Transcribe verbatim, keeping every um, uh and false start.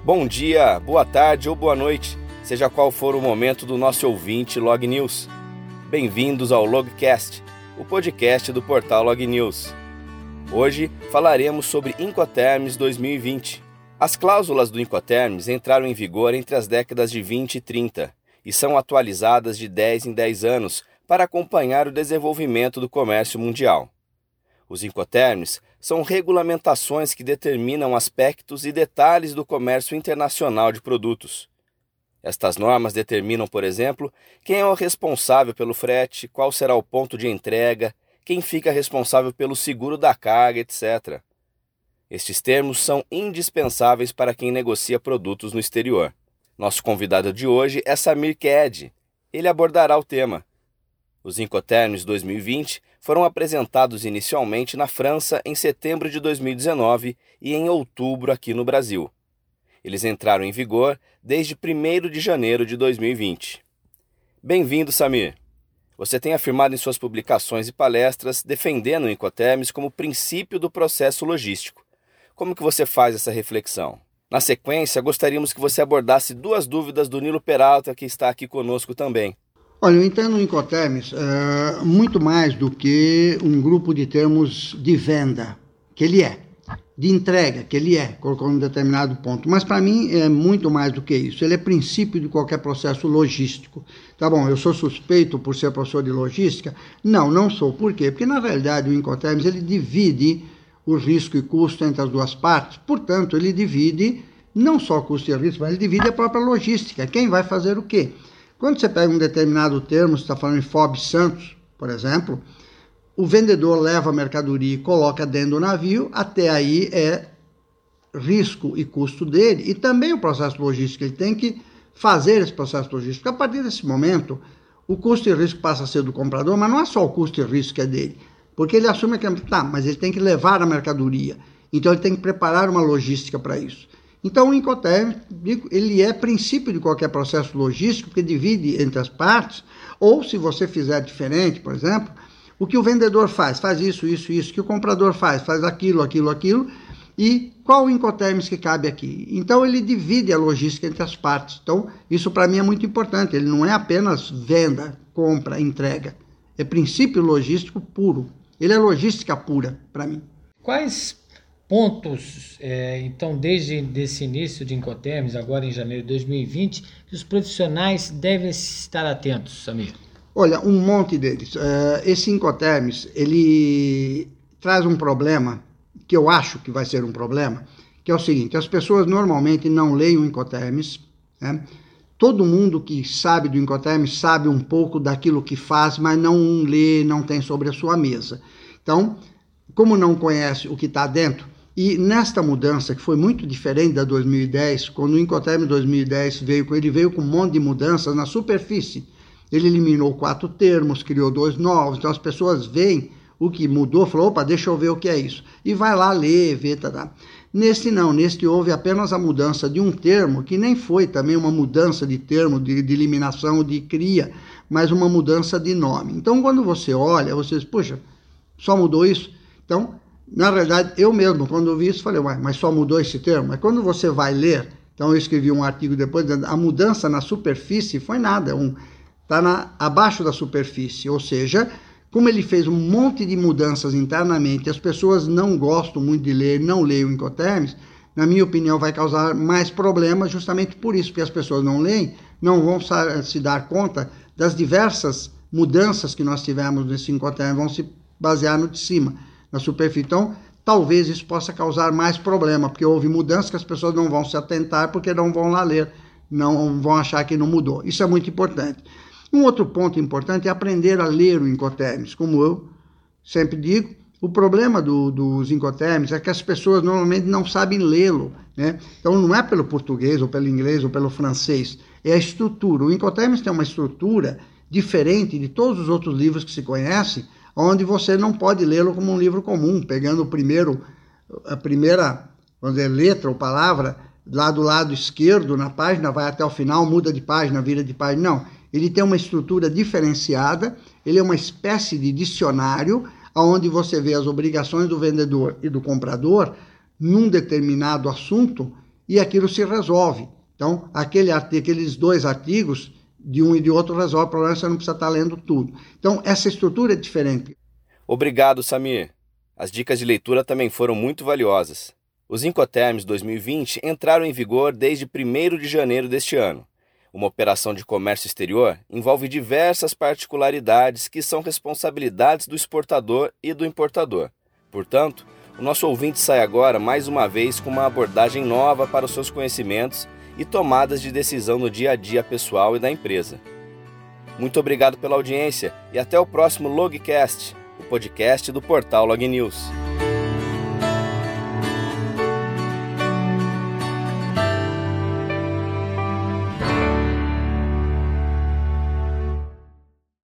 Bom dia, boa tarde ou boa noite, seja qual for o momento do nosso ouvinte Log News. Bem-vindos ao Logcast, o podcast do portal Log News. Hoje falaremos sobre Incoterms dois mil e vinte. As cláusulas do Incoterms entraram em vigor entre as décadas de vinte e trinta e são atualizadas de dez em dez anos para acompanhar o desenvolvimento do comércio mundial. Os Incoterms são regulamentações que determinam aspectos e detalhes do comércio internacional de produtos. Estas normas determinam, por exemplo, quem é o responsável pelo frete, qual será o ponto de entrega, quem fica responsável pelo seguro da carga, etcétera. Estes termos são indispensáveis para quem negocia produtos no exterior. Nosso convidado de hoje é Samir Ked. Ele abordará o tema. Os Incoterms dois mil e vinte foram apresentados inicialmente na França em setembro de dois mil e dezenove e em outubro aqui no Brasil. Eles entraram em vigor desde primeiro de janeiro de dois mil e vinte. Bem-vindo, Samir. Você tem afirmado em suas publicações e palestras defendendo o Incoterms como princípio do processo logístico. Como que você faz essa reflexão? Na sequência, gostaríamos que você abordasse duas dúvidas do Nilo Peralta, que está aqui conosco também. Olha, eu entendo o Incoterms uh, muito mais do que um grupo de termos de venda, que ele é, de entrega, que ele é, colocou um determinado ponto. Mas para mim é muito mais do que isso. Ele é princípio de qualquer processo logístico. Tá bom, eu sou suspeito por ser professor de logística? Não, não sou. Por quê? Porque na realidade o Incoterms ele divide o risco e custo entre as duas partes. Portanto, ele divide não só custo e risco, mas ele divide a própria logística. Quem vai fazer o quê? Quando você pega um determinado termo, você está falando em F O B Santos, por exemplo, o vendedor leva a mercadoria e coloca dentro do navio, até aí é risco e custo dele, e também o processo logístico, ele tem que fazer esse processo logístico. A partir desse momento, o custo e risco passa a ser do comprador, mas não é só o custo e risco que é dele, porque ele assume que, tá, mas ele tem que levar a mercadoria, então ele tem que preparar uma logística para isso. Então, o Incoterms, ele é princípio de qualquer processo logístico, que divide entre as partes, ou se você fizer diferente, por exemplo, o que o vendedor faz, faz isso, isso, isso, o que o comprador faz, faz aquilo, aquilo, aquilo, e qual o Incoterms que cabe aqui? Então, ele divide a logística entre as partes. Então, isso para mim é muito importante, ele não é apenas venda, compra, entrega, é princípio logístico puro, ele é logística pura para mim. Quais pontos, é, então, desde esse início de Incoterms, agora em janeiro de dois mil e vinte, que os profissionais devem estar atentos, Samir? Olha, um monte deles. Uh, esse Incoterms, ele traz um problema, que eu acho que vai ser um problema, que é o seguinte: as pessoas normalmente não leem o Incoterms, né? Todo mundo que sabe do Incoterms sabe um pouco daquilo que faz, mas não lê, não tem sobre a sua mesa. Então, como não conhece o que está dentro, e nesta mudança, que foi muito diferente da dois mil e dez, quando o Incoterms dois mil e dez veio, ele veio com um monte de mudanças na superfície. Ele eliminou quatro termos, criou dois novos, então as pessoas veem o que mudou, falou, opa, deixa eu ver o que é isso. E vai lá ler, ver, tá, tá. Neste não, neste houve apenas a mudança de um termo, que nem foi também uma mudança de termo, de, de eliminação, de cria, mas uma mudança de nome. Então, quando você olha, você diz, puxa, só mudou isso? Então, na realidade, eu mesmo, quando eu vi isso, falei, ué, mas só mudou esse termo? Mas quando você vai ler, então eu escrevi um artigo depois, a mudança na superfície foi nada, um, tá na, abaixo da superfície, ou seja, como ele fez um monte de mudanças internamente, as pessoas não gostam muito de ler, não leem o Incoterms, na minha opinião vai causar mais problemas justamente por isso, porque as pessoas não leem, não vão se dar conta das diversas mudanças que nós tivemos nesse Incoterms, vão se basear no de cima, na superfície. Então, talvez isso possa causar mais problema, porque houve mudanças que as pessoas não vão se atentar porque não vão lá ler, não vão achar que não mudou. Isso é muito importante. Um outro ponto importante é aprender a ler o Incoterms. Como eu sempre digo, o problema do, dos Incoterms é que as pessoas normalmente não sabem lê-lo, né? Então, não é pelo português, ou pelo inglês, ou pelo francês, é a estrutura. O Incoterms tem uma estrutura diferente de todos os outros livros que se conhecem, onde você não pode lê-lo como um livro comum, pegando o primeiro, a primeira, vamos dizer, letra ou palavra, lá do lado esquerdo na página, vai até o final, muda de página, vira de página. Não, ele tem uma estrutura diferenciada, ele é uma espécie de dicionário, onde você vê as obrigações do vendedor e do comprador num determinado assunto, e aquilo se resolve. Então, aquele, aqueles dois artigos, de um e de outro, resolve o problema, você não precisa estar lendo tudo. Então, essa estrutura é diferente. Obrigado, Samir. As dicas de leitura também foram muito valiosas. Os Incoterms dois mil e vinte entraram em vigor desde primeiro de janeiro deste ano. Uma operação de comércio exterior envolve diversas particularidades que são responsabilidades do exportador e do importador. Portanto, o nosso ouvinte sai agora mais uma vez com uma abordagem nova para os seus conhecimentos e tomadas de decisão no dia a dia pessoal e da empresa. Muito obrigado pela audiência e até o próximo Logcast, o podcast do portal Log News.